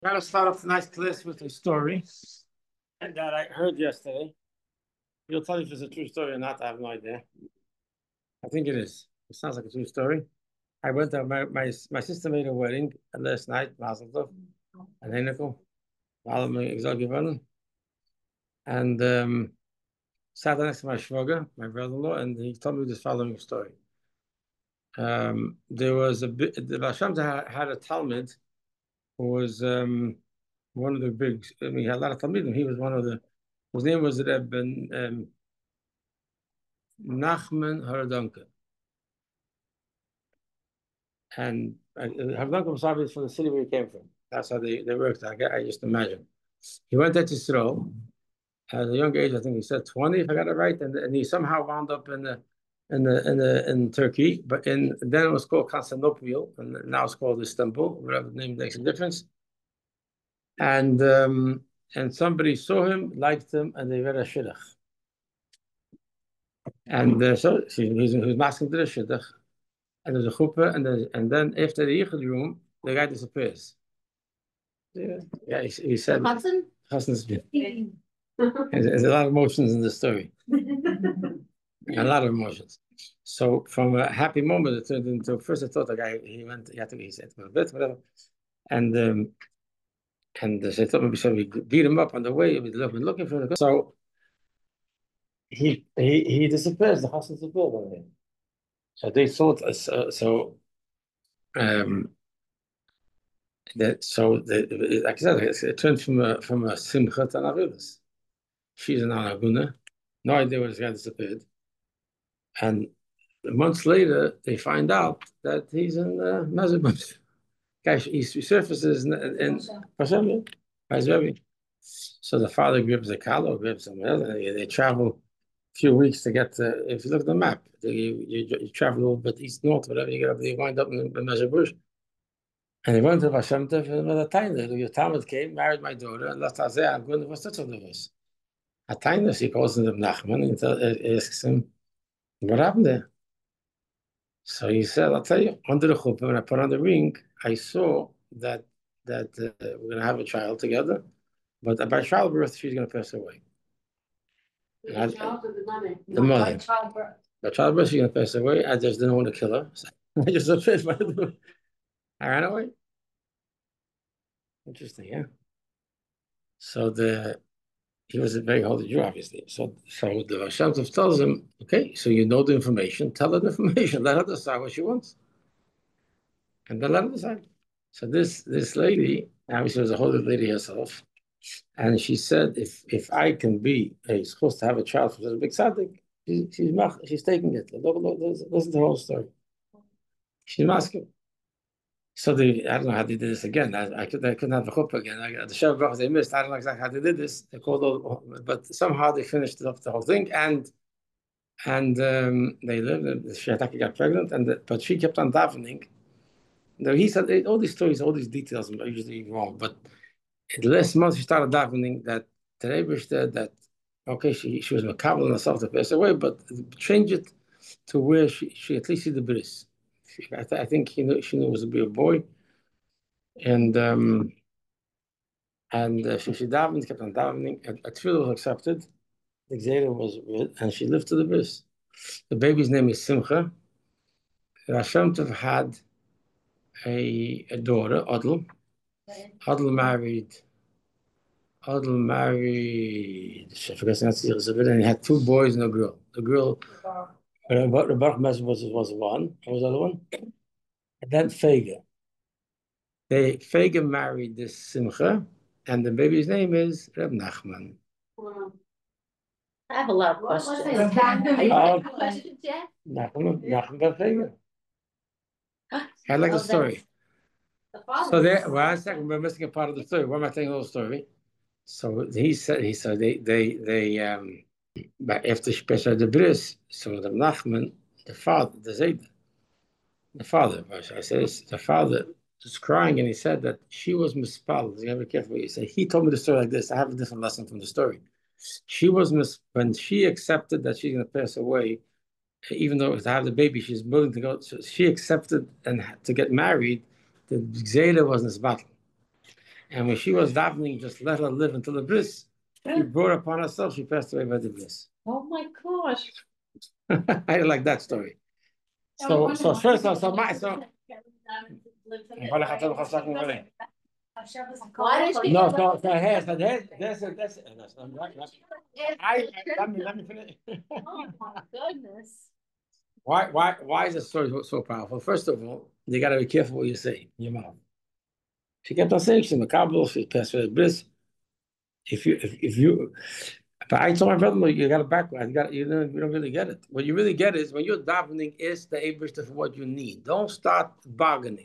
I'm going to start off tonight's class with a story that I heard yesterday. You'll tell me if it's a true story or not. I have no idea. I think it is. It sounds like a true story. I went to my sister made a wedding last night, Mazel Tov, and Heineken, and sat next to my shwager, my brother-in-law, and he told me this following story. There was the Baal Shem Tov had a Talmud who was one of the big. I mean, he had a lot of Talmudim. He was one of the. His name was Reb Nachman Haradanka. And Haradanka was obviously from the city where he came from. That's how they worked. I just imagine. He went to Israel at a young age. I think he said 20, if I got it right. And he somehow wound up in Turkey, but then it was called Constantinople, and now it's called Istanbul. Whatever the name makes a difference. And somebody saw him, liked him, and they read a shidduch. And so he was masking to the shidduch, and there's a chuppah, and then after the yichud room, the guy disappears. Yeah, he said. Chassan's there's a lot of emotions in the story. A lot of emotions. So from a happy moment, it turned into, first I thought the guy, he said, whatever. And they thought maybe so we beat him up on the way, we'd looking for him. So he disappears, the Chassan disappeared. So they thought, like I said, it turned from a simcha to an avidus. She's an anaguna, no idea where this guy disappeared, and months later they find out that he's in Mazabun. Guy, he surfaces in Hashem, so the father grips a kalo, grips him. They travel a few weeks to get to. If you look at the map, you travel a little bit east north, whatever you get up, you wind up in Mazabun. And he went to Baal Shem Tov for a time. Your Talmud came, married my daughter, and left Azeh. I'm going to what's of us. At times he calls him Nachman and asks him, "What happened there?" So he said, "I'll tell you. Under the chuppah, when I put on the ring, I saw that we're going to have a child together, but by childbirth she's going to pass away." The mother. By childbirth she's going to pass away. I just didn't want to kill her. So I just I ran away. Interesting, yeah. So he was a very holy Jew, obviously. So the Baal Shem Tov tells him, okay, so you know the information, tell her the information, let her decide what she wants. And then let her decide. So this lady, obviously was a holy lady herself, and she said, if I can be supposed to have a child for such a big tzaddik, she's taking it. Listen to the whole story. She's masking. So I don't know how they did this again. I couldn't have the chuppah again. The Shem Baruch they missed. I don't know exactly how they did this. They called but somehow they finished off the whole thing, and they lived. She got pregnant, but she kept on davening. Now he said all these stories, all these details are usually wrong. But in the last month she started davening that the Rebbe said that okay, she was makabel on herself to pass away, but change it to where she at least see the bris. I think she knew it was to be a boy. And she davened, kept on davening. A tefillah was accepted. The Gzera was read, and she lived to the bris. The baby's name is Simcha. Hashem Tov had a daughter, Adl. Adl married. I forgot to answer and he had two boys and a girl. The girl, Baruch Mezz was one. What was the other one? And then Fega. Fega married this Simcha, and the baby's name is Reb Nachman. I have a lot of questions. Questions yet? Nachman ben Fega. I like the story. So there, one second, we're missing a part of the story. Why am I telling the whole story? So he said they after Shpesha the Bris, so the Nachman, the father, the father was crying, and he said that she was mispal. You gotta be careful what you say. He told me the story like this. I have a different lesson from the story. She was when she accepted that she's going to pass away, even though to have the baby, she's willing to go. So she accepted and to get married. The Gzeda was in this battle, And when she was davening, just let her live until the bris. She brought upon herself, she passed away by the bris. Oh my gosh. I like that story. So first, so my, so. Why did she? No, so that's let me finish. Oh my goodness. Why is this story so powerful? First of all, you got to be careful what you say in your mouth. She kept on saying she's makabel, she passed with bris. If you, but I told my brother, you got it backwards. You don't really get it. What you really get is when you're davening is the Eibishter for what you need. Don't start bargaining.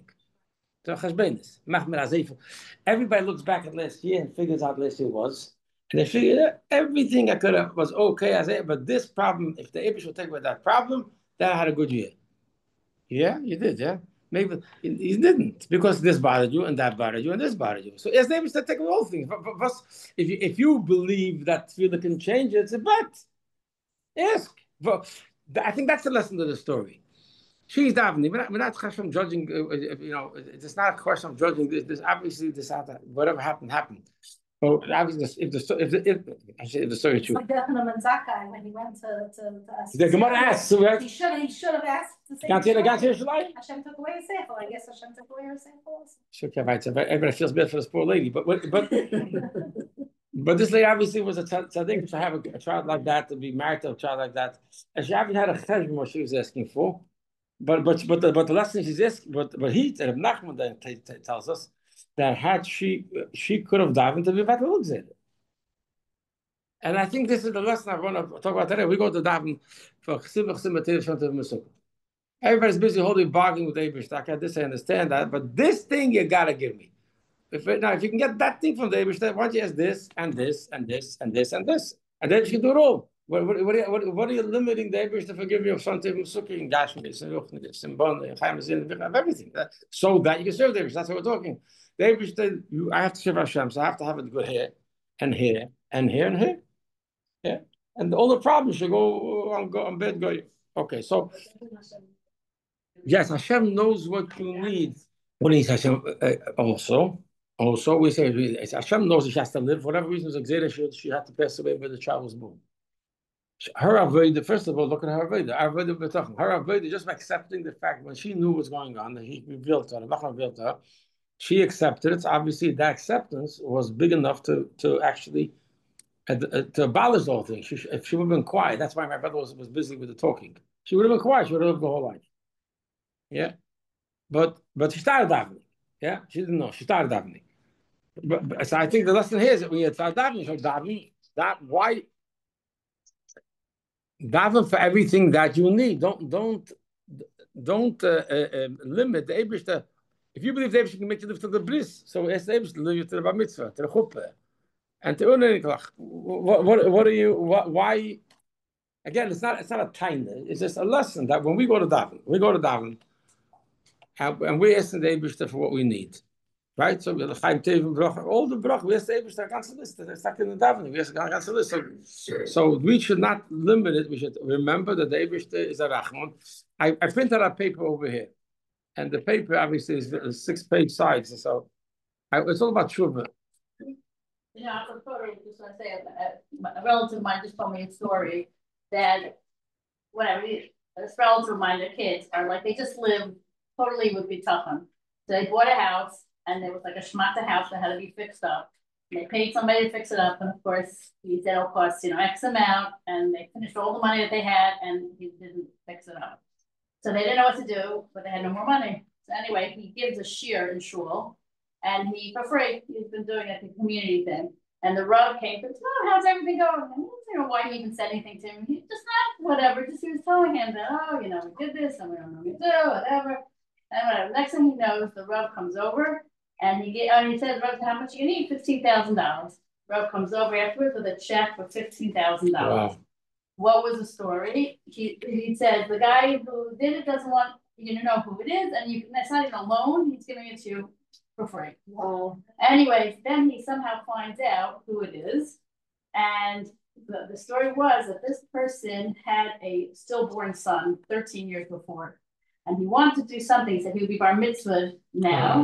Everybody looks back at last year and figures out last year was. And they figure everything I could have was okay as it, but this problem, if the Abish would take away that problem, then I had a good year. Yeah, you did, yeah. Maybe you didn't because this bothered you and that bothered you and this bothered you. So as the Abish take away all things. But if you believe that Tefillah can change it, it's a bet. Ask. But I think that's the lesson of the story. She's davening. We're not question of judging. It's not a question of judging. This obviously whatever happened happened. So obviously, if the story is true. Like the Hanuman Zakkai when he went to ask. The Gemara asks, right? He should have asked the same. Hashem took away his seichel. I guess Hashem took away her seichel also. Sure, everybody feels bad for this poor lady, but but this lady obviously was a tzaddik to have a child like that, to be married to a child like that, and she obviously had a cheshbon what she was asking for. But the lesson she's asking, but he Reb Nachman then tells us that had she could have davened to be better. And I think this is the lesson I want to talk about today. We go to daven for chesiv. Everybody's busy holding bargaining with Eibush. This I understand that, but this thing you gotta give me. If you can get that thing from the Eibush, why don't you ask this and this and this and this and this, and then you can do it all. What are you limiting the Eibush to forgive you of something Musuki and Gashmis and Ruchnis and Bon and Chaimazin of everything, so that you can serve the Eibush? That's what we're talking. The Eibush, I have to serve Hashem, so I have to have it good here and here and here and here. Yeah, and all the problems should go on bed. Go okay. So yes, Hashem knows what you need. What is Hashem also we say Hashem knows she has to live for whatever reason. She had to pass away when the child was born. Her avodah, first of all, look at her avodah. Her avodah, just by accepting the fact when she knew what's going on, that he revealed to her, she accepted it. Obviously, that acceptance was big enough to actually to abolish the whole thing. If she would have been quiet, that's why my brother was busy with the talking. She would have been quiet. She would have lived the whole life. Yeah, but she started davening. Yeah, she didn't know. She started davening. But so I think the lesson here is that when you start davening, so why daven for everything that you need. Don't limit the Eibush. If you believe the Eibush can make you live to the bris, so ask the Eibush to live you to the bar mitzvah, to the chuppah. And to what are you? Why? Again, it's not a time. It's just a lesson that when we go to daven, and we ask the Eibush for what we need, right? So we have Chaim Tevim bracha, all the bracha. We ask the Eibush to cancel this. They're stuck in the davening. We ask to cancel this. So we should not limit it. We should remember that the Eibush is a rachman. I printed a paper over here, and the paper obviously is 6-page size. So it's all about tshuva. I was just want to say a relative of mine just told me a story that this relative of mine, their kids are like, they just live totally with bitachon. So they bought a house and there was like a shmata house that had to be fixed up. They paid somebody to fix it up, and of course he said it'll cost X amount, and they finished all the money that they had and he didn't fix it up. So they didn't know what to do, but they had no more money. So anyway, he gives a shiur in shul. And he, for free, he's been doing it, the community thing. And the Rav came to him, how's everything going? And I don't know why he even said anything to him. He just not whatever, just he was telling him that, we did this and we don't know what to do, whatever. And whatever. Next thing he knows, the Rav comes over and he says, Rav, how much you need? $15,000. Rav comes over afterwards with a check for $15,000. Wow. What was the story? He said the guy who did it doesn't want you to know who it is, and that's not even a loan, he's giving it to you for free. Wow. Anyways, then he somehow finds out who it is. And the story was that this person had a stillborn son 13 years before. And he wanted to do something, so he would be bar mitzvah now.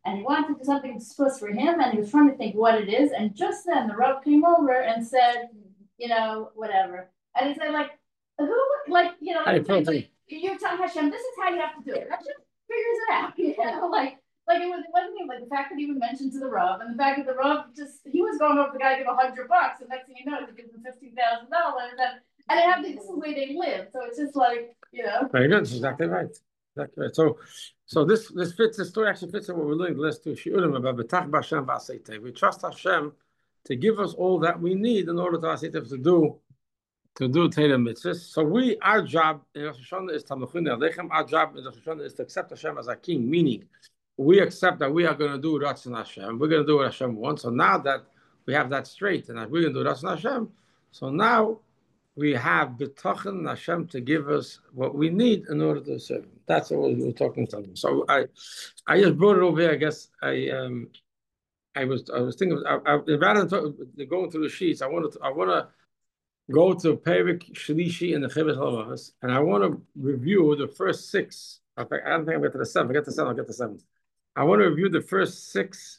and he wanted to do something special for him, and he was trying to think what it is, and just then the Rav came over and said, whatever. And he said, like, who, like, you're telling Hashem, this is how you have to do it. Hashem figures it out, like it wasn't even like the fact that he even mentioned to the Rav, and the fact that the Rav he was going over the guy give $100, and next thing you know, he gives him $15,000, and they have this is the way they live. So it's just like, Very good. That's exactly right. Exactly right. So this fits the story. Actually fits in what we're learning the last two shiurim about betach b'Hashem v'asei. We trust Hashem to give us all that we need in order to asei to do Torah mitzvahs. So our job in Rosh Hashanah is tamluchim aleichem. Our job in Rosh Hashanah is to accept Hashem as our king, meaning we accept that we are going to do Ratzon Hashem. We're going to do what Hashem wants. So now that we have that straight and that we're going to do Ratzon Hashem, so now we have B'tochen Hashem to give us what we need in order to serve Him. That's what we were talking about. So I just brought it over here. I guess I was thinking rather than going through the sheets, I want to go to Perik Shlishi in the Chivas Halavas, and I want to review the first six. I don't think I'll get to the seventh. I'll get to the seventh. I want to review the first six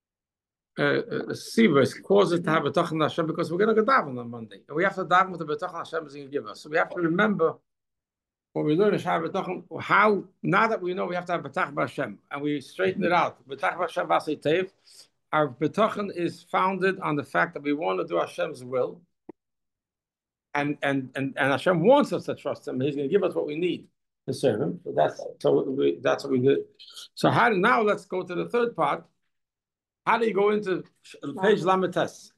sivas causes to have a B'tochen Hashem, because we're going to go daven on Monday, and we have to daven with the B'tochen Hashem is going to give us. So we have to remember when we learn how now that we know we have to have B'tach Hashem, and we straighten it out. B'tach Hashem v'asei tev. Our B'tochen is founded on the fact that we want to do Hashem's will, and Hashem wants us to trust Him. He's going to give us what we need to serve Him. So that's what we do. So now let's go to the third part. How do you go into page Lamites?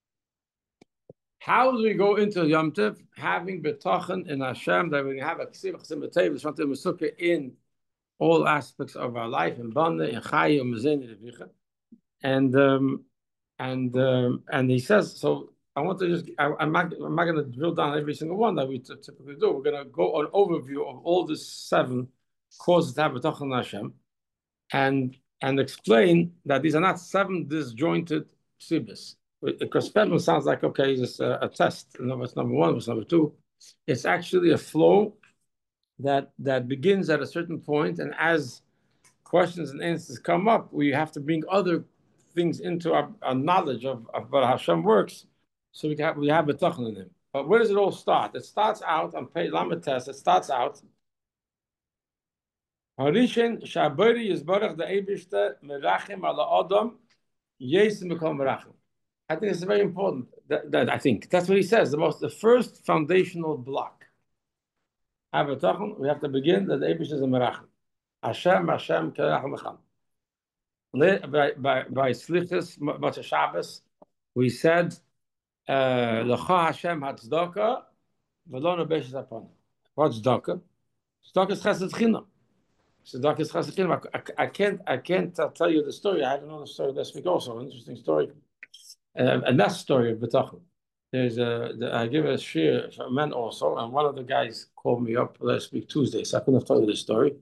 How do we go into Yom Tov having betochen in Hashem, that we can have a ksiv chsim b'teiv, something mesukah in all aspects of our life, in banda, in chayim, mezeni, revicha, and he says. So I want to just I'm not going to drill down every single one that we typically do. We're going to go on overview of all the 7 causes to have betochen in Hashem, and explain that these are not 7 disjointed sibis. Because Spedman sounds like, okay, it's a test. What's number 1, what's number 2. It's actually a flow that begins at a certain point, and as questions and answers come up, we have to bring other things into our knowledge of what Hashem works, so we have betochen in Him. But where does it all start? It starts out on page Lamites. It starts out Harishin Shabari Yisbarach the Eibishter Merachim ala Adam Yesim Mikol Merachim. I think it's very important. That I think that's what he says. The first foundational block. We have to begin that the Eibush is a merachim. Hashem kerachim echam. By Slichus Motzei Shabbos, we said L'cha Hashem hatzdaka v'lo nebeshes upon. What's tzedakah? Tzedakah is chesed chinam. Tzedakah is chesed chinam. I can't tell you the story. I don't know the story last week also. An interesting story. And that story of B'tochen. I give a shir for men also, and one of the guys called me up last week Tuesday, so I couldn't have told you the story.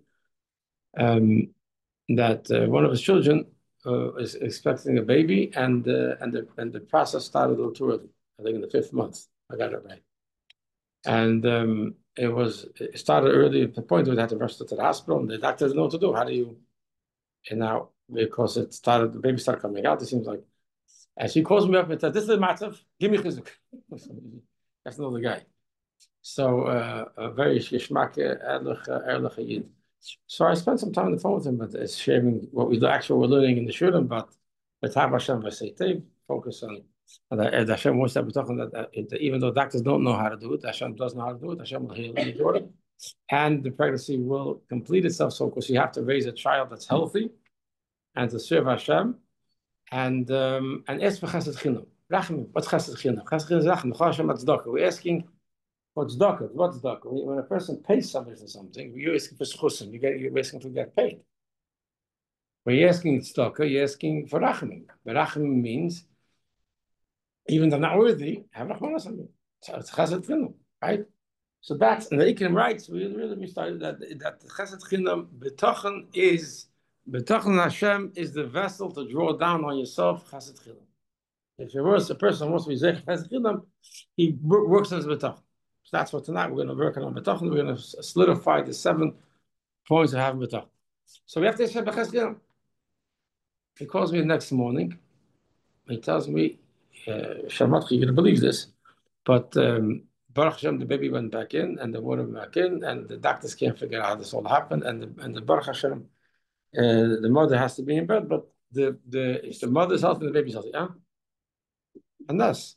That one of his children is expecting a baby, and the process started a little too early. I think in the 5th month. I got it right. And it started early at the point where they had to rush to the hospital, and the doctor didn't know what to do. How do you? And now because the baby started coming out, it seems like. And she calls me up and says, "This is the matzav. Give me chizuk." That's another guy. So a very shishmak erlich yid. So I spent some time on the phone with him, but it's sharing what we're learning in the shurim. But B'tach Hashem v'asei tev, focus on that Hashem wants to be talking that even though doctors don't know how to do it, Hashem does know how to do it. Hashem will heal the daughter, and the pregnancy will complete itself. So, of course, you have to raise a child that's healthy, and to serve Hashem. And ask for chesed chinam. Rachim, what's chesed chinam? Chesed chinam is rachim. Hashem tzedakah. We're asking for tzedakah. What's tzedakah? When a person pays somebody for something, you're asking for schusim. You're asking to get paid. When you're asking tzedakah, you're asking for rachim. But rachim means even though not worthy, have rachman or something. So it's chesed chinam, right? So that's, and the Ikrim writes, we started that chesed chinam betochen Hashem is the vessel to draw down on yourself chesed chinam. If a person wants to be zech chesed chinam, he works on his betochen. So that's what tonight we're going to work on betochen. We're going to solidify the 7 points of having betochen. So we have to say chesed chinam. He calls me the next morning. He tells me, Shamatchi, you're going to believe this, but Baruch Hashem, the baby went back in, and the water went back in, and the doctors can't figure out how this all happened, and the Baruch Hashem, the mother has to be in bed, but if the mother's healthy, the baby's healthy, huh? And that's,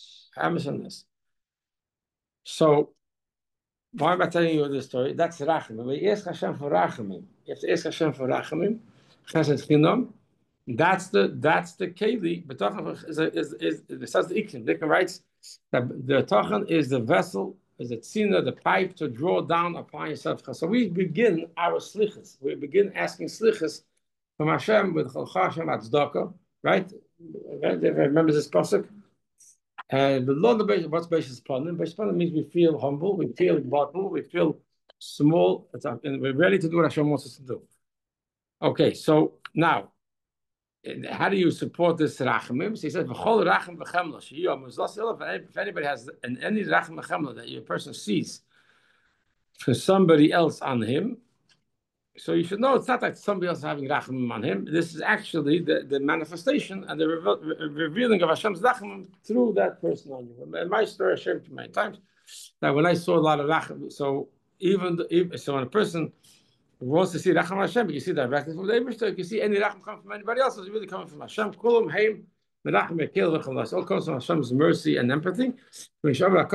so why am I telling you this story? That's Rachamim. When you ask Hashem for Rachamim, you have to ask Hashem for Rachamim. Chesed Chinam. That's the keli. But Tachan is besides the Ikrim. Ikrim writes that the Tachan is the vessel, is the tzina, the pipe to draw down upon yourself. So we begin our slichas. We begin asking slichas from Hashem with Chol Hashem Atzdaka. Right? Remember this pasuk? And the Lord, what's Beishas Panim? Beishas Panim means we feel humble, we feel bottle, we feel small, and we're ready to do what Hashem wants us to do. Okay, so now, how do you support this rachamim? So he said, "V'chol racham v'chemla." If anybody has any racham v'chemla that your person sees for somebody else on him, so you should know it's not like somebody else having rachamim on him. This is actually the manifestation and the revealing of Hashem's rachamim through that person on you. In my story, I shared it many times that when I saw a lot of rachamim, so so when a person wants to see racham Hashem, you see directly from the Eibishter. You can see any racham come from anybody else. It's really coming from Hashem. Kulam heim merachim ekel v'chalas. All comes from Hashem's mercy and empathy. Hashem will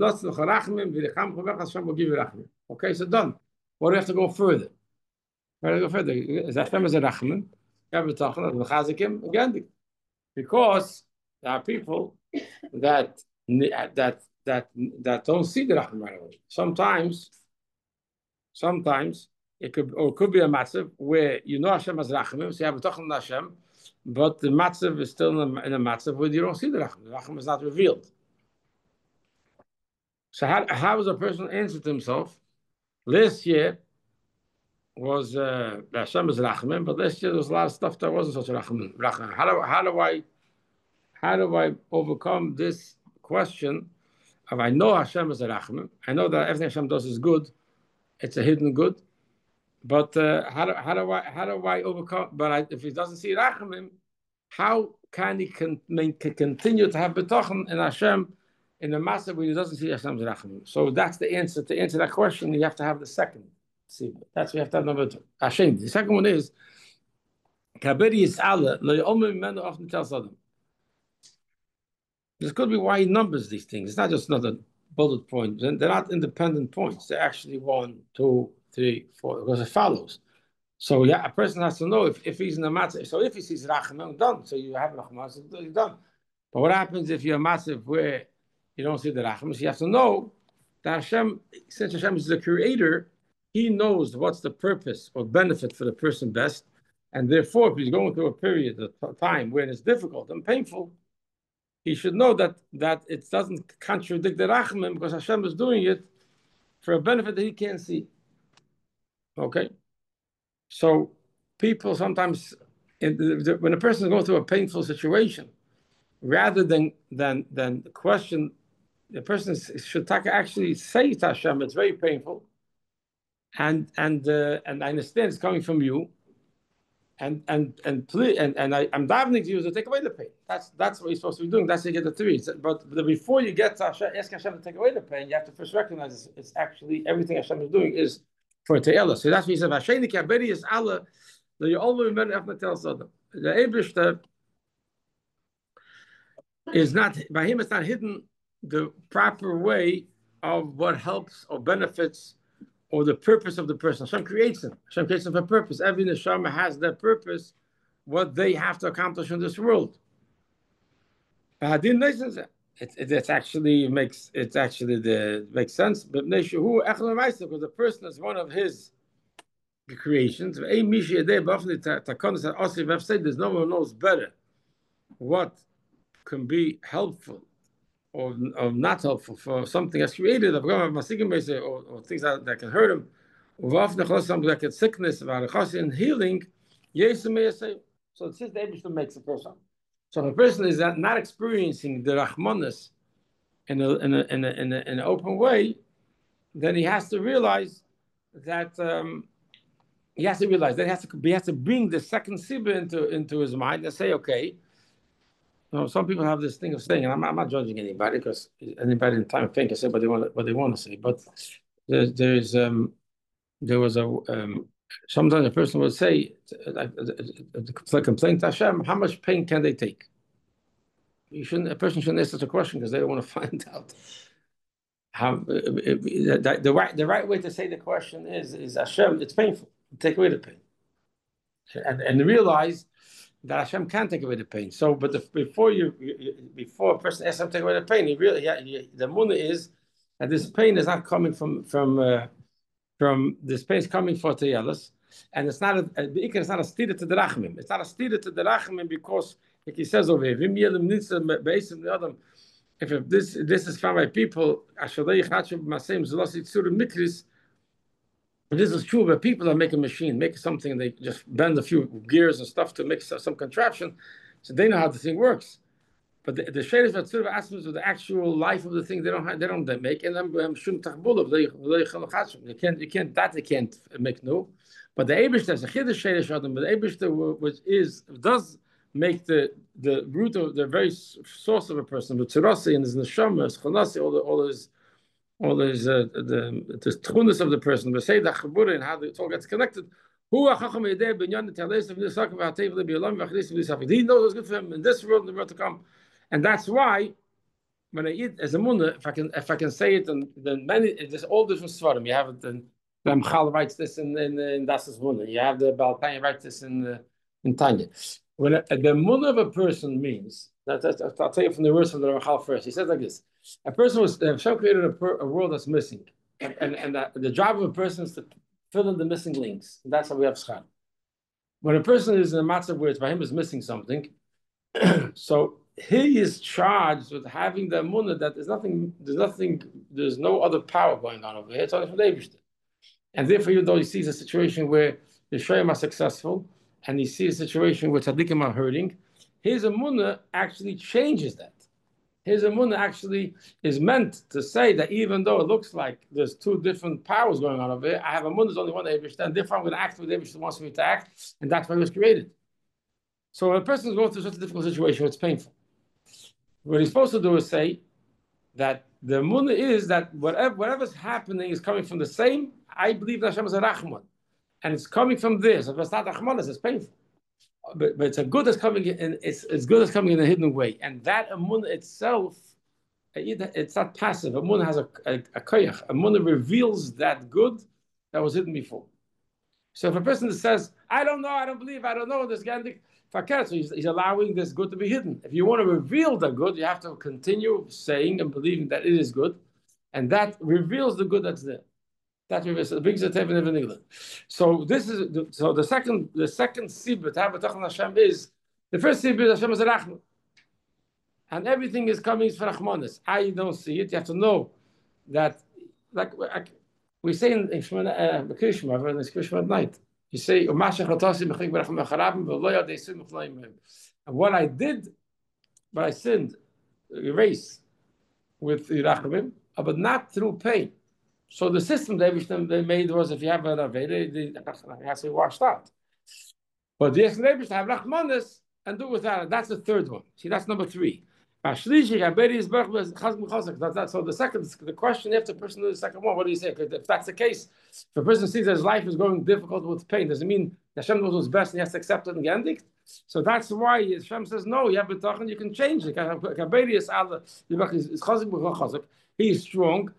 give you racham. Okay, so done. What do we have to go further? Where do we go further? Is Hashem as a rachman? Again, because there are people that don't see the rachman right away. Sometimes it could be a matzav where you know Hashem as rachman, so you have a tachon Hashem, but the matzav is still in a matzav where you don't see the rachman. The rachman is not revealed. So how does a person answer to himself? Last year was Hashem is rachman, but last year there was a lot of stuff that wasn't such rachman. How do I overcome this question of I know Hashem is a rachman, I know that everything Hashem does is good, it's a hidden good, but how do I overcome? But if he doesn't see rachamim, how can he continue to have betachon in Hashem in the master when he doesn't see Hashem's rachamim? So that's the answer. To answer that question, you have to have the second. See, that's what you have to have number two. Hashem. The second one is kaberi yis'ala lo yomer mimenu often tells them. This could be why he numbers these things. It's not just another bullet point. They're not independent points. They're actually 1, 2, 3, 4, because it follows. So yeah, a person has to know if he's in a matzah. So if he sees rachamim, done. So you have rachamim, so done. But what happens if you're a matzah where you don't see the rachamim? So you have to know that Hashem, since Hashem is the creator, He knows what's the purpose or benefit for the person best, and therefore, if he's going through a period of time when it's difficult and painful, he should know that it doesn't contradict the rachamim because Hashem is doing it for a benefit that he can't see. Okay, so people sometimes, when a person is going through a painful situation, rather than question, the person should actually say to Hashem, "It's very painful, and I understand it's coming from you, and I'm davening to you to take away the pain." That's what you're supposed to be doing. That's how you get the three. But before you get to Hashem, ask Hashem to take away the pain, you have to first recognize it's actually everything Hashem is doing is for Te'ela. So that's what he said. Hashem kaberi is Allah. You always remember after tells them the Eibishter is not by him. It's not hidden the proper way of what helps or benefits or the purpose of the person. Hashem creates them. Hashem creates them for purpose. Every neshama has their purpose, what they have to accomplish in this world. It actually makes sense. But because the person is one of his creations. There's no one knows better what can be helpful or not helpful for something that's created, or things that can hurt him, like it's sickness, and healing. So it's just the Eibishter makes a person. So if a person is not experiencing the Rahmanas in an open way, then he has to realize that he has to realize that he has to bring the second sibba into his mind and say, okay. Some people have this thing of saying, and I'm not judging anybody because anybody in time of pain can say what they want to say. But there was sometimes a person would say, like a complaint to Hashem, how much pain can they take? A person shouldn't ask such a question because they don't want to find out. How the right way to say the question is Hashem, it's painful. Take away the pain, and realize that Hashem can take away the pain. So, but before a person asks Hashem to take away the pain, the munah is that this pain is not coming from this pain is coming for Teyelis, and it's not it's not a stira to the rachmim. It's not a stira to the rachmim because, like he says over here, if this is found by people, this is true, but people that make a machine, make something, and they just bend a few gears and stuff to make some contraption, so they know how the thing works. But the shayrish vatzur aspects of the actual life of the thing, they don't make, and they can't make new. But the Eibush, there's a chiddush shayrish adam, but the Eibush does make the root of the very source of a person, the tzirasi and his neshama, his chanasi, all those the tchunas of the person, the say the chabura and how it all gets connected. He knows what's good for him in this world and the world to come, and that's why when I eat as a munah, if I can say it, then there's all different svarim. You have it, and the Ramchal writes this in Das's munah. You have the Baal Tanya writes this in Tanya. When the munah of a person means that, I'll tell you from the verse of the Ramchal first. He says like this. A person Hashem created a world that's missing, and the job of a person is to fill in the missing links. And that's how we have schar. When a person is in a matzah where it's by him is missing something, so he is charged with having the emunah that there's no other power going on over here. It's only from the Eibishter. And therefore, even though he sees a situation where the Shoyim are successful, and he sees a situation where tzaddikim are hurting, his emunah actually changes that. His emunah actually is meant to say that even though it looks like there's two different powers going on over here, I have emunah, there's only one Eibishter, and therefore I'm going to act the way the Eibishter wants me to act, and that's why he was created. So when a person is going through such a difficult situation, it's painful. What he's supposed to do is say that the emunah is that whatever's happening is coming from the same. I believe that Hashem is a Rahman, and it's coming from this. If it's not Rahman, it's painful. But it's a good that's coming in. It's good that's coming in a hidden way, and that emunah itself, it's not passive. Emunah has a koyach. Emunah reveals that good that was hidden before. So if a person says, "I don't know, I don't believe, I don't know," this gandik fakir, so he's allowing this good to be hidden. If you want to reveal the good, you have to continue saying and believing that it is good, and that reveals the good that's there. That reveals it brings the tevin of England. So this is the second sibah to have a tachon Hashem is the first sibah is Hashem is a rachman, and everything is coming for rachmanis. I don't see it. You have to know that, like we say in Krishma at night. You say, and what I did, but I sinned, erase with Yerachimim, but not through pain. So the system they made was, if you have an Aveda, it has to be washed out. But the Rebbe have Rachmanis and do without it. That's the third one. See, that's number 3. So the question after the person does the second one, what do you say? Because if that's the case, if a person sees that his life is going difficult with pain, does it mean Hashem knows what's best and he has to accept it and get it? So that's why Hashem says, no, you have betachon, you can change it. He is strong.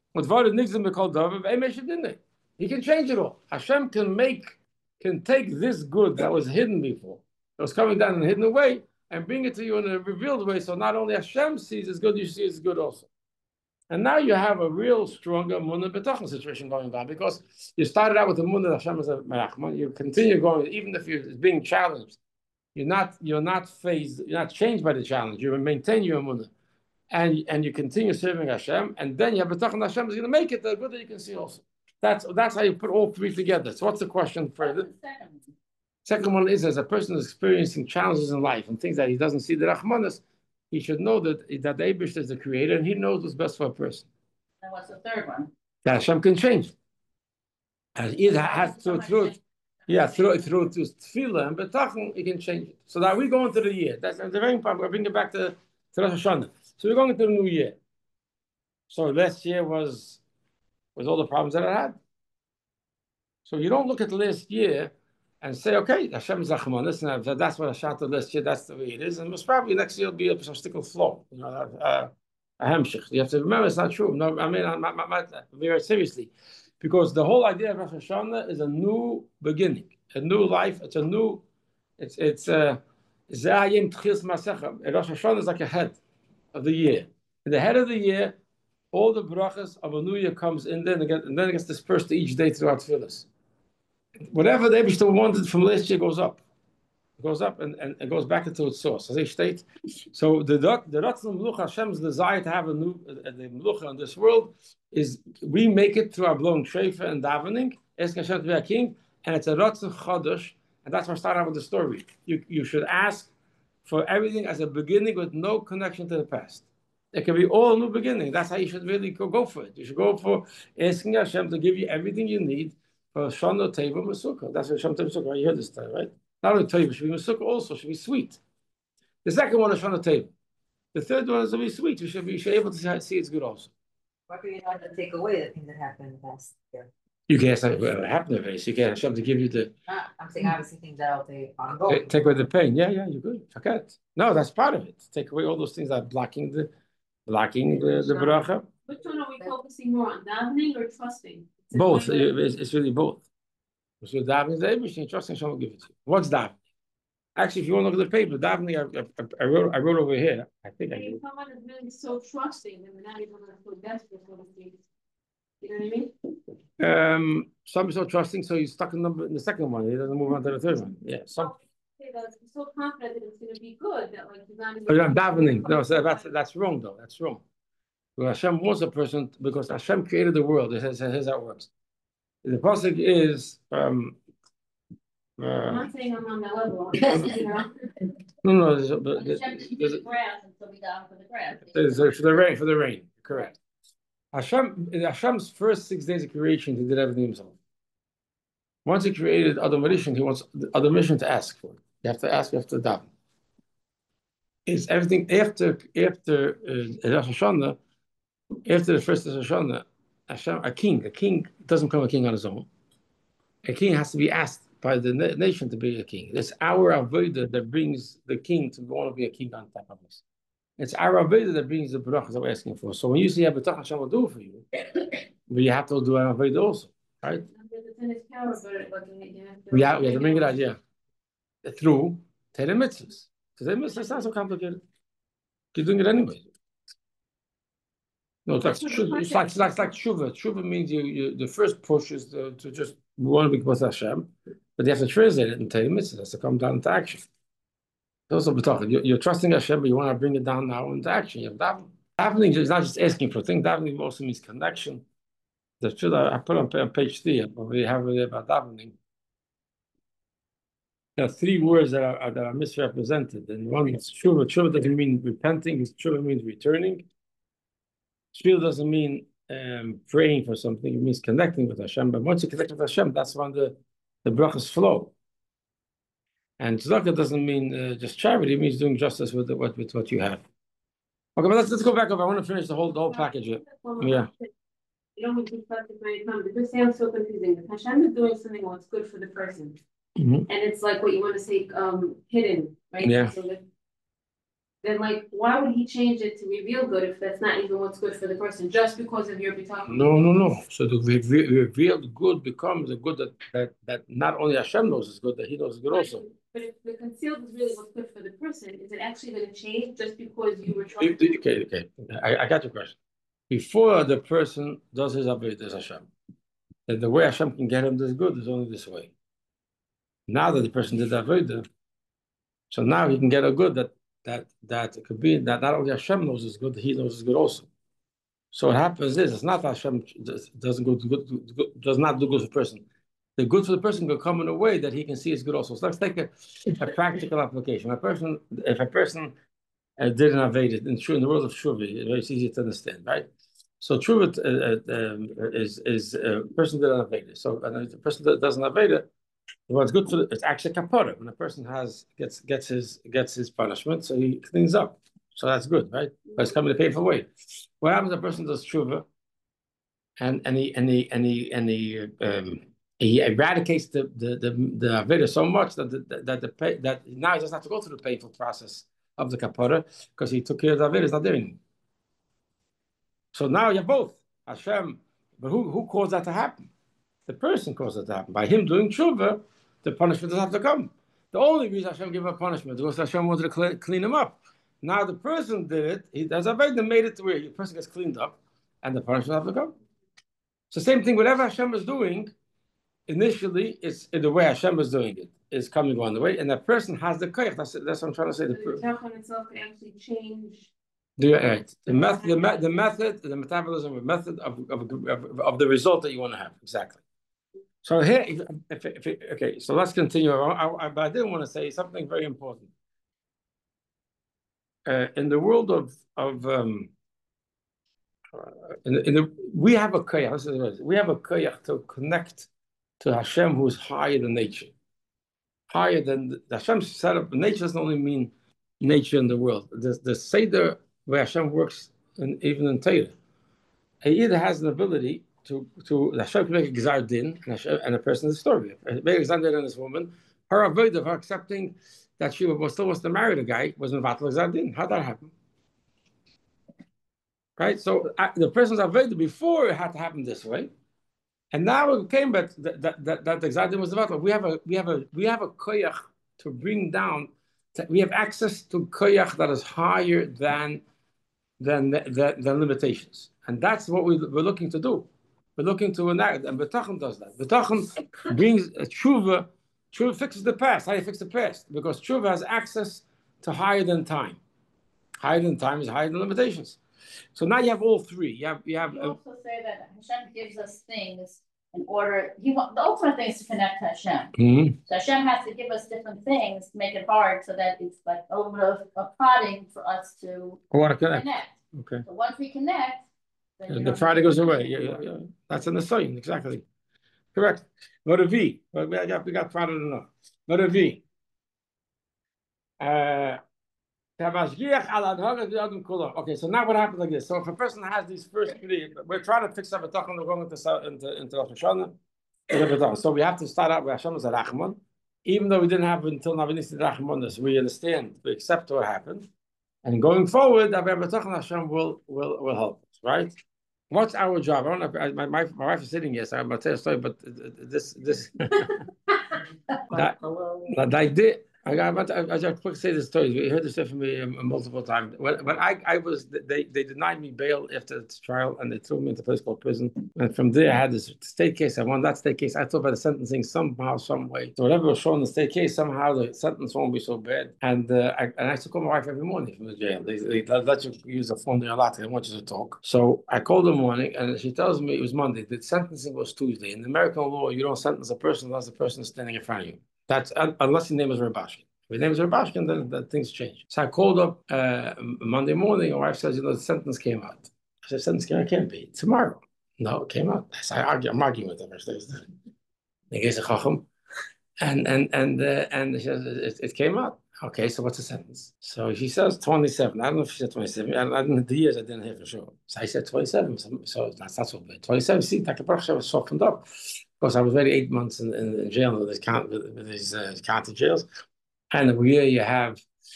He can change it all. Hashem can take this good that was hidden before, that was coming down in a hidden way, and bring it to you in a revealed way. So not only Hashem sees it's good, you see it's good also. And now you have a real stronger emunah betachon situation going on, because you started out with the emunah that Hashem is a merachman. You continue going, even if you're being challenged, you're not phased, you're not changed by the challenge. You maintain your emunah, and you continue serving Hashem, and then you have betachon Hashem is going to make it the good that you can see also. That's how you put all 3 together. So what's the question further? Second one is, as a person is experiencing challenges in life and things that he doesn't see the Rachmanis, he should know that the Eibishter is the creator and he knows what's best for a person. And what's the third one? That Hashem can change. Either has to truth. Yeah, through to tefillah and betachon, you can change it. So now we go into the year. That's the very important. We're bringing it back to Rosh Hashanah. So we're going into the new year. So last year was all the problems that it had. So you don't look at the last year and say, okay, Hashem is Rachmanis, and that's what Hashem did last year, that's the way it is, and most probably next year will be some stickle flow, a hemshich. You have to remember it's not true. No, I mean, very seriously, because the whole idea of Rosh Hashanah is a new beginning, a new life. It's a new, it's Zayim Tchils Masecha. Rosh Hashanah is like a head of the year. In the head of the year, all the brachas of a new year comes in there, and then it gets dispersed each day throughout tefillas. Whatever the Eibishter wanted from last year goes up. It goes up and it goes back into its source. As I state, so the Ratzon Melucha, Hashem's desire to have the Melucha in this world is we make it through our blowing shofar and davening, asking Hashem to be our king, and it's a Ratzon Chodesh, and that's why I start out with the story. You should ask for everything as a beginning with no connection to the past. It can be all a new beginning. That's how you should really go for it. You should go for asking Hashem to give you everything you need for Shana Teva Masukah. That's what Shana Teva Masukah. You heard this time, right? Not only Teva should be Masukah, also should be sweet. The second one is Shana Teva. The third one is to be sweet. You should be able to see it's good also. Why can you not take away the things that happened in the past year? You can't say what happened in the past. You can't Hashem to give you the. I'm saying obviously things that will take ongoing. Take away the pain. Yeah, you're good. Forget it. No, that's part of it. Take away all those things that are blocking the bracha. Which one are we focusing more on, davening or trusting? Both. It's really both. So davening is everything. Trusting Hashem will give it to you. What's davening? Actually, if you want to look at the paper, davening I wrote over here. I think I did. If someone is really so trusting, then we're not even going to feel desperate for the things. You know what I mean? Some is so trusting, so he's stuck in the second one. He doesn't move on to the third one. Yeah. Some. He's so confident that it's going to be good that like he's not even. But I'm davening. No, so that's wrong though. That's wrong. Well, Hashem wants a person because Hashem created the world. Here's how it works. The pasuk is. I'm not saying I'm on that level. No. Hashem the grass until we down for the grass. For the rain. Correct. In Hashem's first 6 days of creation, he did everything himself. Once he created Adam Rishon, he wants Adam Rishon to ask for it. You have to ask, you have to daven. It's everything after Rosh Hashanah, after the first Rosh Hashanah, a king doesn't become a king on his own. A king has to be asked by the nation to be a king. It's our avodah that brings the king to want to be a king on top of us. It's our avodah that brings the brachas that we're asking for. So when you say B'tach Hashem will do it for you, but you have to do our avodah also, right? We have to bring it out, yeah. Through Torah mitzvahs. Torah mitzvahs is not so complicated. You're doing it anyway. No, it's like tshuva. Tshuva means you the first push is to just want to be with Hashem, but you have to translate it in Torah mitzvahs. It has to come down into action. Also, you're trusting Hashem, but you want to bring it down now into action. You have davening is not just asking for things. Davening also means connection. The I put on page 3. We have it about davening. There are 3 words that are misrepresented, and one is tshuva. Tshuva doesn't mean repenting. Tshuva means returning. Tshuva doesn't mean praying for something. It means connecting with Hashem. But once you connect with Hashem, that's when the brachas flow. And tzedakah doesn't mean just charity. It means doing justice with what you have. Okay, but let's go back over. I want to finish the whole package. Yeah. You don't need to it just sounds so confusing. If Hashem is doing something what's good for the person, and it's like what you want to say, hidden, right? Yeah. So then, like, why would he change it to reveal good if that's not even what's good for the person, just because of your bitachon? No. So the revealed good becomes a good that not only Hashem knows is good, that He knows is good also. But if the concealed is really what's good for the person, is it actually going to change just because you were trying? Okay. I got your question. Before the person does his avodah Hashem, that the way Hashem can get him this good is only this way. Now that the person did the avodah, so now he can get a good that it could be that not only Hashem knows is good, He knows is good also. So what happens is it's not that Hashem does not do good for the person. The good for the person will come in a way that he can see is good also. So let's take a practical application. If a person did an avodah in the world of tshuva, it's easy to understand, right? So tshuva is a person did an avodah. So the person that does an avodah, What's good for it's actually kapara when a person gets his punishment, so he cleans up. So that's good, right? But it's coming the painful way. What happens if a person does tshuva and he eradicates the aveda so much that now he doesn't have to go through the painful process of the kapara because he took care of the aveda. It's not there anymore. So now you have both Hashem, but who caused that to happen? The person caused it to happen by him doing tshuva. The punishment doesn't have to come. The only reason Hashem gave him a punishment was Hashem wanted to clean him up. Now the person did it. As Aveda made it to where the person gets cleaned up, and the punishment have to come. So same thing. Whatever Hashem is doing, initially, it's the way Hashem is doing it is coming on the way, and that person has the koyach. That's what I'm trying to say. The Tachon itself can actually change. The method, the metabolism, the method of the result that you want to have exactly. So here, okay, so let's continue. But I didn't want to say something very important. In the world we have a koyach. We have a koyach to connect to Hashem, who is higher than nature, higher than Hashem set up. Nature doesn't only mean nature in the world. The seder where Hashem works, even in Torah, he either has an ability to Hashem can make a gzar din and a person is story. Make a gzar din on this woman. Her avoid of her accepting that she still wants to marry the guy was in vatal gzar din. How'd that happen? Right. So the person's avoid before it had to happen this way, and now it came back that the gzar din was the vatal. We have a koyach to bring down. We have access to koyach that is higher than limitations, and that's what we're looking to do. We're looking to enact, and B'tachon does that. B'tachon brings a tshuva. Tshuva fixes the past. How do you fix the past? Because tshuva has access to higher than time. Higher than time is higher than limitations. So now you have all three. You also say that Hashem gives us things in order. The ultimate thing is to connect to Hashem. Mm-hmm. So Hashem has to give us different things to make it hard, so that it's like a little bit of prodding for us to connect. Okay. So once we connect, the Friday goes away. Yeah. That's in the sign, exactly. Correct. But a V. But we got prodded enough. But a V. Okay, so now what happens like this? So if a person has these first three, we're trying to fix up a tachon, we're going into Rosh Hashanah. So we have to start out with Hashem as a Rachman. Even though we didn't have until now, we understand, we accept what happened. And going forward, Hashem will help us, right? What's our job? I don't know. My wife is sitting here, so I'm going to tell you a story, but this that I did. I just quick say this story. We heard this from me multiple times. When they denied me bail after the trial, and they threw me into a place called prison. And from there, I had this state case. I won that state case. I thought by the sentencing somehow, some way, so whatever was shown in the state case, somehow the sentence won't be so bad. And I used to call my wife every morning from the jail. They let you use the phone there a lot. They want you to talk. So I called in the morning, and she tells me it was Monday. The sentencing was Tuesday. In American law, you don't sentence a person unless the person is standing in front of you. That's unless your name is Rabashkin. If your name is Rabashkin, then things change. So I called up Monday morning. My wife says, the sentence came out. I said, sentence came out? It can't be. Tomorrow. No, it came out. So I'm arguing with them. They gave a chacham. And she says, it came out. Okay, so what's the sentence? So she says 27. I don't know if she said 27. I don't know the years, I didn't hear for sure. So I said 27. So that's not so bad. 27, see, Dr. Baruch was softened up. Of course, I was already 8 months in jail with these county jails. And a year you have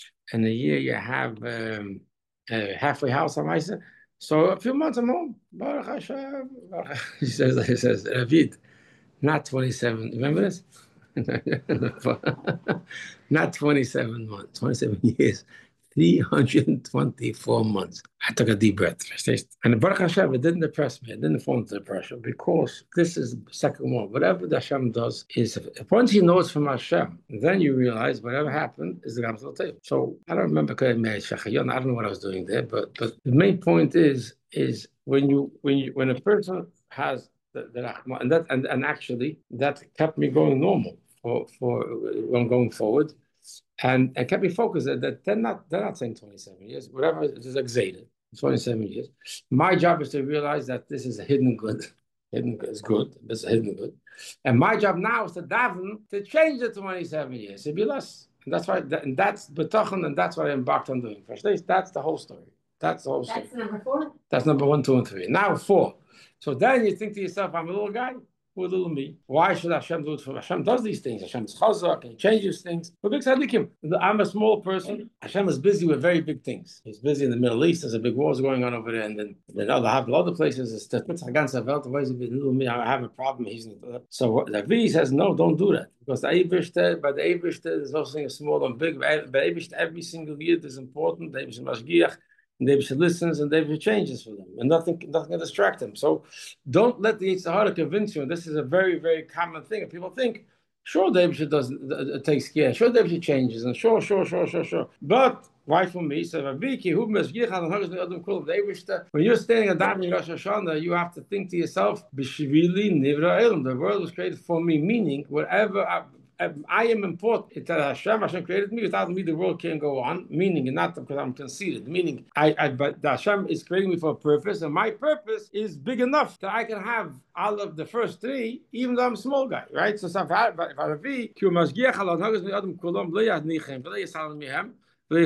halfway house on myself. So a few months I'm home. Baruch Hashem. He says, Ravid, not 27. Remember this? Not 27 months, 27 years, 324 months. I took a deep breath. And Baruch Hashem, it didn't depress me. It didn't fall into depression because this is the second one. Whatever the Hashem does is, once you know it's from Hashem, then you realize whatever happened is the Gamsul table. So I don't remember, I don't know what I was doing there, but the main point is when a person has the Rahman, and actually that kept me going normal for going forward. And it kept me focused that they're not saying 27 years, whatever it is excited, 27 years. My job is to realize that this is a hidden good. Hidden is good. It's hidden good. And my job now is to daven to change it to 27 years. It'd be less. And that's why, and that's betachan, and that's what I embarked on doing. That's the whole story. That's the whole story. That's number 4? That's number 1, 2, and 3. Now 4. So then you think to yourself, I'm a little guy. With little me. Why should Hashem do it for me? Hashem does these things. Hashem is chazak and he changes things. For big tzaddikim. I'm a small person. Hashem is busy with very big things. He's busy in the Middle East. There's a big wars going on over there, and then other places. It's the why is it little me? I have a problem. So the V says no, don't do that, because the Eibishter, by the Eibishter, there's also a small and big. But Eibishter, every single year is important. The Eibishter mashgiach. And David listens, and David changes for them, and nothing can distract them. So don't let the Yetzer Hara convince you. And this is a very, very common thing. And people think, sure, David takes care. Sure, David changes, and sure. But why for me? So when you're standing at Davening Rosh Hashanah, you have to think to yourself, B'shvili nivra elam. The world was created for me, meaning whatever I am important. Hashem created me. Without me, the world can't go on. Meaning, and not because I'm conceited. Meaning, but Hashem is creating me for a purpose, and my purpose is big enough that I can have all of the first 3, even though I'm a small guy, right? So, the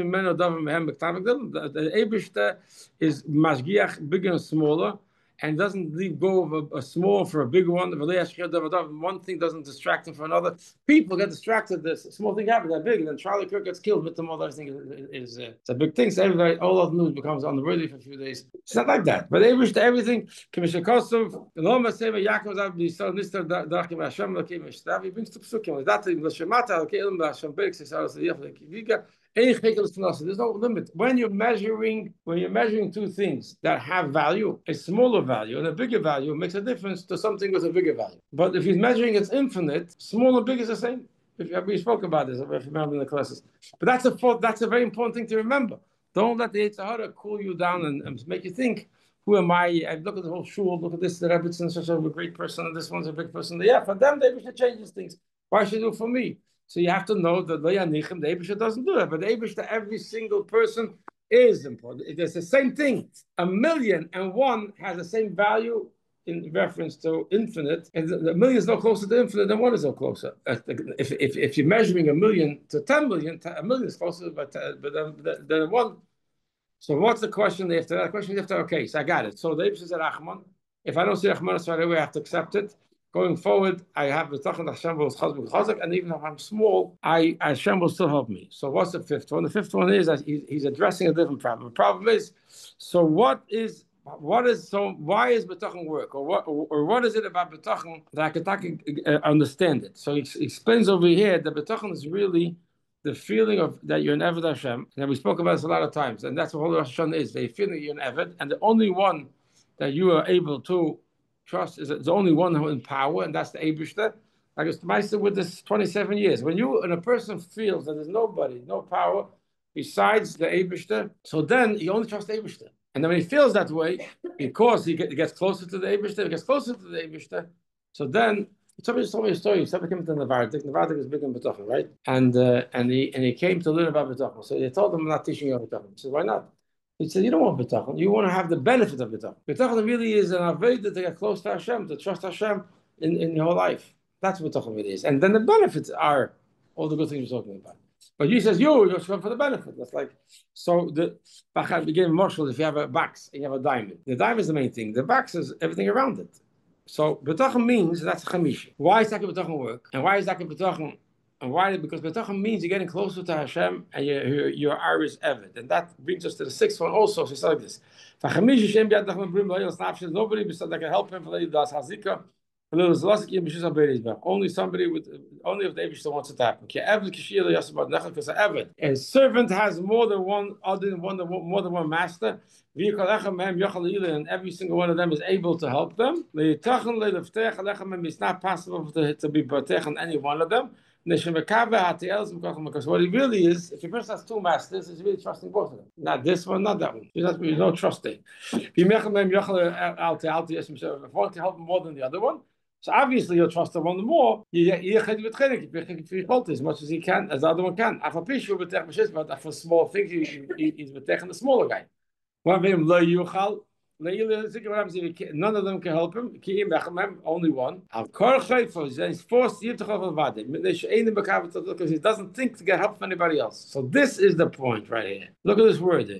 Eibishter is mashgiach bigger and smaller, and doesn't leave go of a small for a bigger one. One thing doesn't distract him from another. People get distracted. This small thing happens, that big, and then Charlie Kirk gets killed. But the mother, I think, is it's a big thing. So everybody, all of the news becomes unworthy for a few days. It's not like that. But they wish to everything. Commissioner Kosov, the Loma Seva Yaakov Zabdi, so Mister Dachim Hashem Lakim Shtav. He brings to Psukim. That in the Shemata Lakim Hashem Berg says, there's no limit. When you're measuring 2 things that have value, a smaller value and a bigger value makes a difference to something with a bigger value. But if he's measuring it's infinite, small and big is the same. We spoke about this, if you remember in the classes. But that's a very important thing to remember. Don't let the Yetzer Hara cool you down and make you think, who am I? I look at the whole shul, look at this, the Rebbetzin, such a great person, and this one's a big person. Yeah, for them, they should change these things. Why should do it for me? So you have to know that the Eibishter doesn't do that, but the Eibishter, every single person is important. It's the same thing. 1,000,001 has the same value in reference to infinite, and the 1,000,000 is no closer to infinite than 1 is no closer. If you're measuring 1,000,000 to 10,000,000, 1,000,000 is closer than 1. So what's the question after that? The question is after, okay, so I got it. So the Eibishter said Achman. If I don't see Achman right away, I have to accept it. Going forward, I have the Tachan Hashem will chazak, and even if I'm small, Hashem will still help me. So what's the 5th one? The 5th one is that he's addressing a different problem. The problem is, so why is betachan work, or what is it about betachan that I can understand it? So he explains over here that betachan is really the feeling of that you're an Eved Hashem, and we spoke about this a lot of times, and that's what whole Rosh Hashanah is. They feel that you're an Eved, and the only one that you are able to trust is the only one who in power, and that's the Eibishter. Like it's Meister with this 27 years. When a person feels that there's nobody, no power besides the Eibishter, so then he only trusts the Eibishter. And then when he feels that way, because he gets closer to the Eibishter, so then somebody told me a story. Somebody came to Navardik. Navardik is big in Betachan, right? And he came to learn about Betachan. So they told him, I'm not teaching you about Betachan. He said, why not? He said, you don't want betachan. You want to have the benefit of betachan. Betachan really is an avodah to get close to Hashem, to trust Hashem in your whole life. That's what betachan really is. And then the benefits are all the good things you're talking about. But you says, you're just going for the benefit. That's like, so the Bachar began marshal, if you have a box and you have a diamond. The diamond is the main thing. The box is everything around it. So betachan means that's chamish. Why is that betachan work? And why is that betachan? And why? Because betachan means you're getting closer to Hashem and your Irish Eved. And that brings us to the 6th one also. So it's like this. Nobody besides that can help him. Only somebody only if the Eibishter wants it to happen. A servant has more than one master. And every single one of them is able to help them. It's not possible to be batech on any one of them. Because what it really is, if a person has 2 masters, he's really trusting both of them. Not this one, not that one. There's no trusting. If you want to help him more than the other one, so obviously you'll trust the one more. As much as he can, as the other one can. But for small things, he's betech the smaller guy. What happens if none of them can help him? Only one. He's forced because he doesn't think to get help from anybody else. So this is the point right here. Look at this word.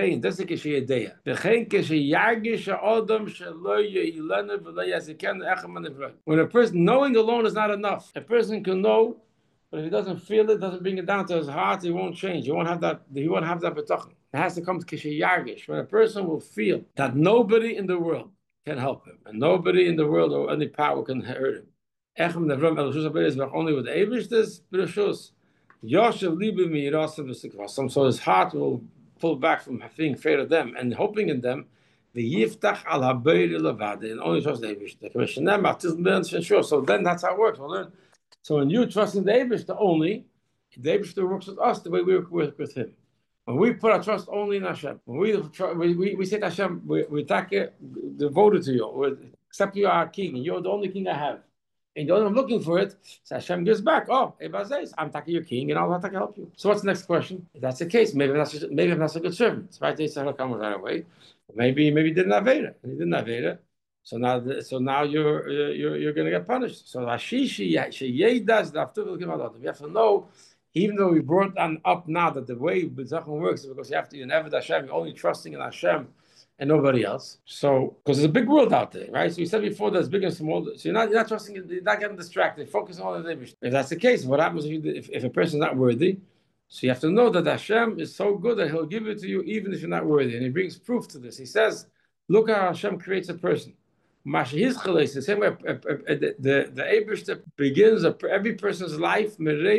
When a person knowing alone is not enough, a person can know. But if he doesn't feel it, doesn't bring it down to his heart, he won't change. He won't have that betachon. It has to come to kishe yargish, when a person will feel that nobody in the world can help him, and nobody in the world or any power can hurt him. Only with Eivish this Bereshus. Yoshev libi mi'irasim v'sikvasam. So his heart will pull back from being afraid of them and hoping in them. The yiftach al habeiri levade, and only trust Eivish. The commission them. So then that's how it works. We'll learn. So when you trust in the Eibishter only, the Eibishter works with us the way we work with him. When we put our trust only in Hashem, when we say to Hashem, we devoted to you, we accept you are our king, and you're the only king I have. And the only I'm looking for it, so Hashem gives back. Oh, I'm taking your king, and I'll have to help you. So what's the next question? If that's the case, maybe I'm not a good servant. Right? They said, "I'll come right away." Maybe he didn't have Veda. He didn't have Veda. So now you're going to get punished. So Hashishi does the you have to know, even though we brought up now that the way B'tzachon works is because you have to be an Eved Hashem, you're only trusting in Hashem and nobody else. So because there's a big world out there, right? So we said before there's big and small. So you're not trusting, you're not getting distracted. Focus on the Eibishter. If that's the case, what happens if a person is not worthy? So you have to know that Hashem is so good that He'll give it to you even if you're not worthy. And He brings proof to this. He says, "Look how Hashem creates a person." The same way the Eibishter begins every person's life.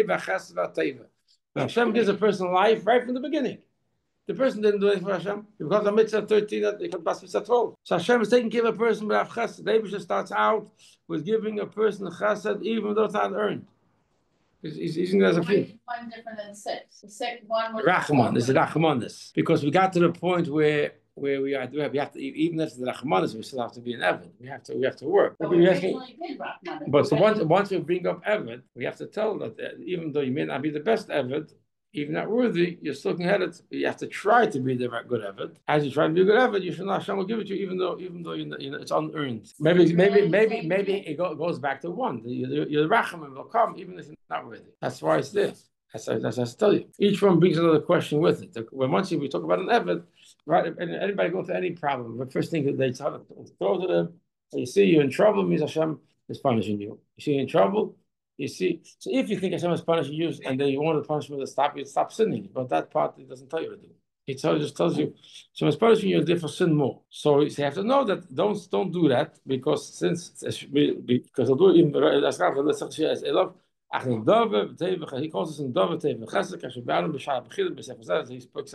Hashem gives a person life right from the beginning. The person didn't do anything for Hashem. He becomes a mitzvah 13, he becomes mitzvah 12. So Hashem is taking care of a person with chesed. The Eibishter starts out with giving a person chesed even though it's not earned. He's using it as a gift. One different than six. The sixth one was Rachman. This is Rachmanis, because we got to the point where we have to, even if the Rachmanis, we still have to be an Eved. We have to work. But so once we bring up Eved, we have to tell that even though you may not be the best Eved, even not worthy, you're still headed. You have to try to be the good Eved. As you try to be a good Eved, you should know Hashem will give it to you, even though it's unearned. Maybe it goes back to one. Your Rachamim will come even if you're not worthy. That's why it's there. That's I tell you. Each one brings another question with it. When once we talk about an Eved, right? And anybody going through any problem, the first thing that they throw to them, so you see you're in trouble, means Hashem is punishing you. You see you're in trouble. You see, so if you think Hashem is punishing you, and then you want the punishment to stop you, stop sinning. But that part He doesn't tell you to do. He just tells you, Hashem is punishing you, therefore sin more. So you have to know that don't do that, because he'll do it even he calls us in Dove he speaks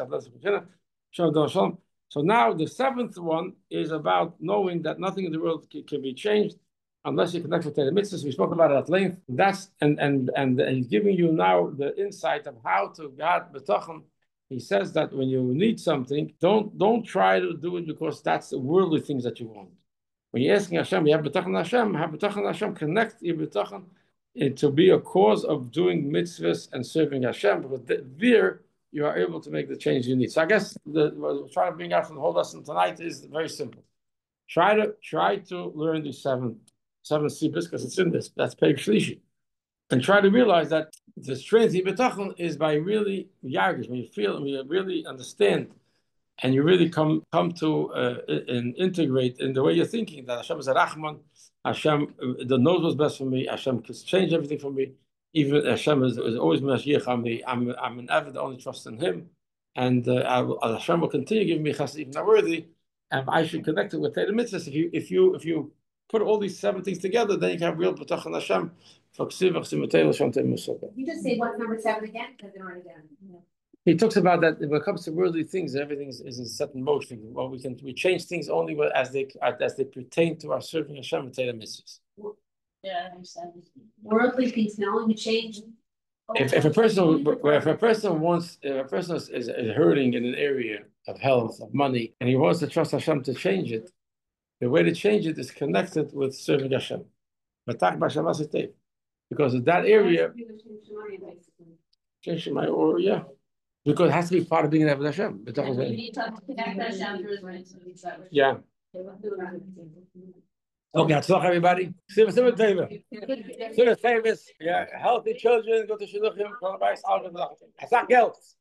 So now the seventh one is about knowing that nothing in the world can be changed unless you connect with the mitzvahs. We spoke about it at length. That's and he's giving you now the insight of how to God betachon. He says that when you need something, don't try to do it because that's the worldly things that you want. When you're asking Hashem, you have betachon Hashem, connect your betachon to be a cause of doing mitzvahs and serving Hashem, because there you are able to make the change you need. So I guess what we're trying to bring out from the whole lesson tonight is very simple. Try to learn these seven sibos, because it's in this. That's Perek Shlishi. And try to realize that the strength of betachon is by really yargish, when you feel and you really understand, and you really come to and integrate in the way you're thinking that Hashem is a Rachman, Hashem knows what's best for me, Hashem can change everything for me, even Hashem is always Mashiach on me, I'm an Eved, only trust in Him, and Hashem will continue giving me chesed even not worthy, and I should connect it with the mitzvahs. If you put all these seven things together, then you can have real betachon Hashem. You just say what's number 7 again, because they're already down. He talks about that when it comes to worldly things, everything is set in motion. Well, we change things only as they pertain to our serving Hashem and Torah mitzvahs. Yeah, I understand. Worldly things can only be changed. If a person is hurting in an area of health, of money, and he wants to trust Hashem to change it, the way to change it is connected with serving Hashem. Because in that area, change my or yeah. Because it has to be part of being an Eved Hashem. You need to connect Hashem through His mitzvahs. Yeah. Okay, that's all, everybody. See you famous. Yeah, healthy children go to shidduchim. I saw girls.